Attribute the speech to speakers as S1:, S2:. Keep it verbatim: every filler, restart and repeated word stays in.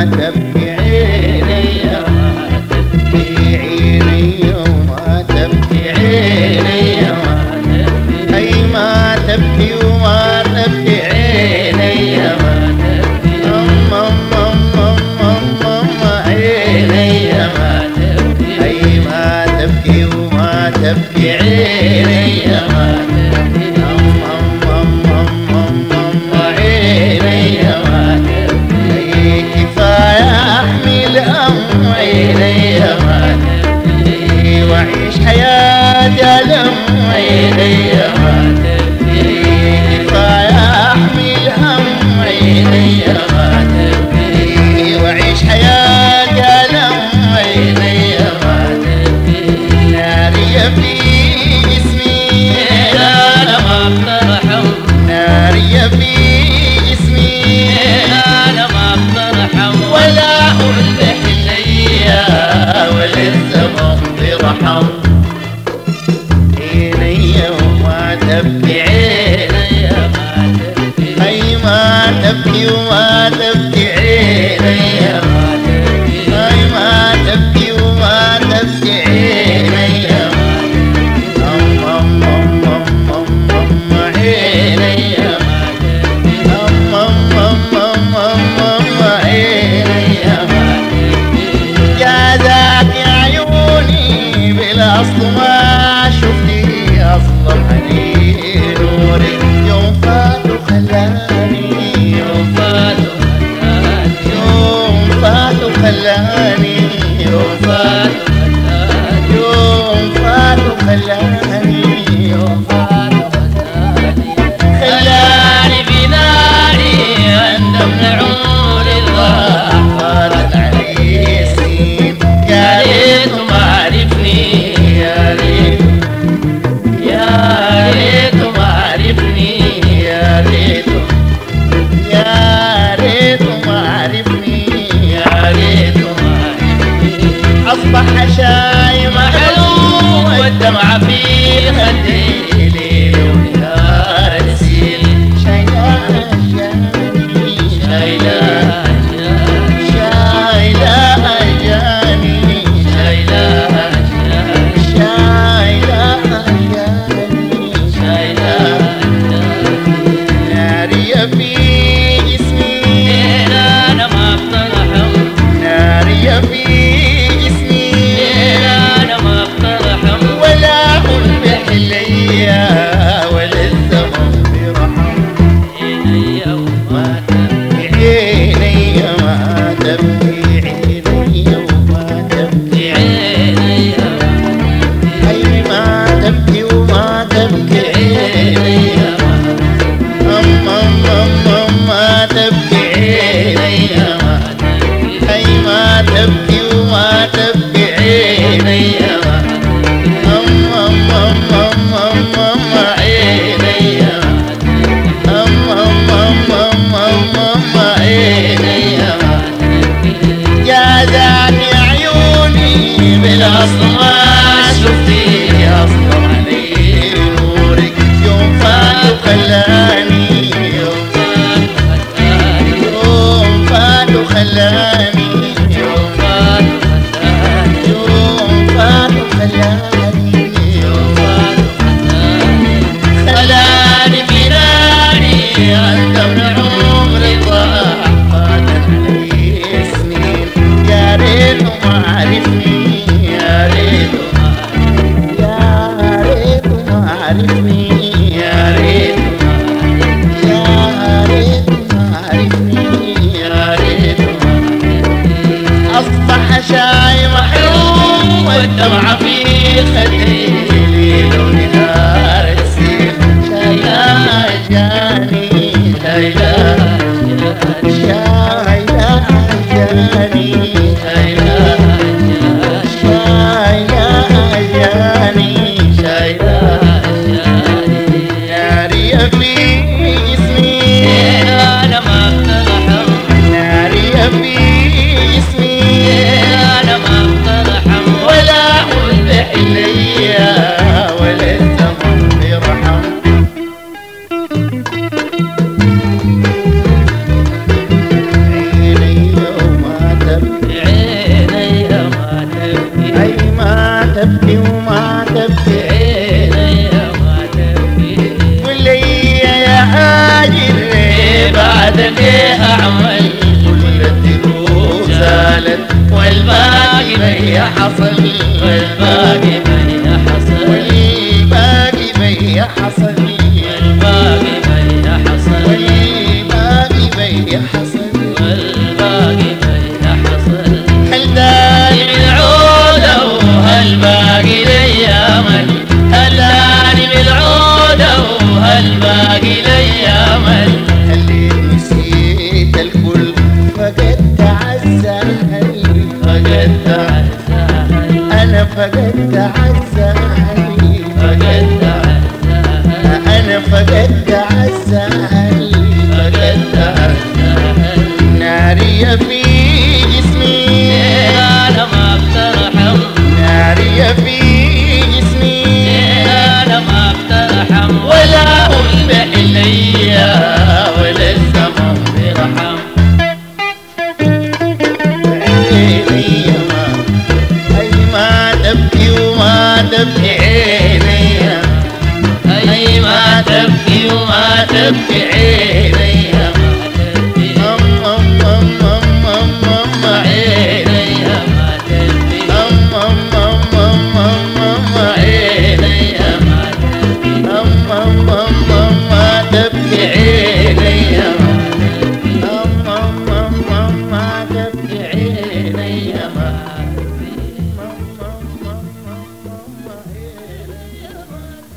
S1: تبكي عيني ما تبكي عيني وما تبكي عيني أي ما تبكي وما تبكي عيني ما تبكي أم أم أم أم أم عيني ما تبكي أي ما تبكي وما تبكي عيني ما تبكي أم أم أم أم أم عيني ما تبكي كفاية أحمل أم عيني ما تبكي وأعيش حياتي ألم عيني ما تبكي كفاية أحمل أم عيني ما تبكي وأعيش حياتي ألم عيني ما تبكي ناري في جسمي أنا ما بترحم ناري في جسمي أنا ما بترحم ولا أقول بحليا ولسه ما برحم عيني وما تبكي عيني ما تبكي أي ما تبكي وما تبكي عيني ما تبكي أي ما تبكي وما تبكي عيني ما تبكي أم أم أم أم أم عيني ما تبكي أم أم أم أم أم عيني ما تبكي يا ذاك يا عيوني بالأصل ما شفتي أصلا علي نوري يوم فات وخلاني يوم فات وخلاني يوم فات وخلاني يوم فات وخلاني يوم فات وخلاني يوم فات وخلاني خلاني في ناري أندم لعمر الضاع فاتت علي سنين يا ريت ما عرفني يا ريت يا ريت ما عرفني يا ريت يا ريت ما عرفني يا ريت ما عرفني أصبح شاي محلوم والدمعة في خدي ليل ونهار نسيل شايلة أجاني شايلة أجاني شايلة أجاني شايلة أجاني شايلة أجاني شايلة أجاني ناري في جسمي أنا ما بترحم ناري في جسمي أنا ما بترحم ولا أقول بحليا ولسه ما برحم عيني وما تبكي عيني ما تبكي عيني وما تبكي عيني أي ما تبكي وما تبكي عيني أم أم أم أم ما تبكي عيني ما تبكي أي ما تبكي وما تبكي عيني أم أم أم أم أم أم عيني أم أم أم أم أم أم عيني يا ذاك يا عيوني بالأصل ما شفتي أصلا علي نورك يوم فات وخلاني يوم فات وخلاني يوم فات وخلاني يوم فات وخلاني يوم فات وخلاني يوم فات وخلاني خلاني في ناري أندم لعمري ضاع فاتت علي سنين يا ريت ما عرفني يا ريت يا ريت ما عرفني يا ريت يا ريت ما عرفني يا ريت أصبح شاي محروم والدمعة في خدي ليل ونهار تسيل شايلة أجاني شايلة شايلة أجاني شايلة شايلة أجاني شايلة أجاني ناري في جسمي أنا ما بترحم ناري في جسمي أنا ما بترحم ولا أقول بحليا ولسه ما برحم بي حصل
S2: والباقي بي حصل
S1: والباقي بي حصل
S2: والباقي بي حصل
S1: والباقي بي حصل
S2: والباقي بي حصل
S1: هل داني
S2: بالعودة وهل باقي لي أمل هل داني بالعودة وهل باقي لي أمل
S1: خليت نسيت الكل فقدت عزة أهلي
S2: فقدت عزة
S1: أنا فقدت عزة أهلي
S2: فقدت عزة
S1: أنا فقدت عزة أهلي
S2: فقدت عزة
S1: ناري في جسمي
S2: أنا ما بترحم
S1: ناري في جسمي
S2: أنا ما بترحم ولا هم بحنية ولا الزمن بيرحم
S1: عيني ما أي ما تبكي وما تبكي عيني
S2: أي ما تبكي وما تبكي عيني ما تبكي
S1: أم أم أم أم أم أم
S2: عيني ما تبكي
S1: أم أم أم أم أم أم عيني
S2: ما تبكي
S1: أم أم أم أم ما تبكي عيني أم أم أم أم ما تبكي عيني
S2: ما تبكي
S1: أم أم أم أم أم عيني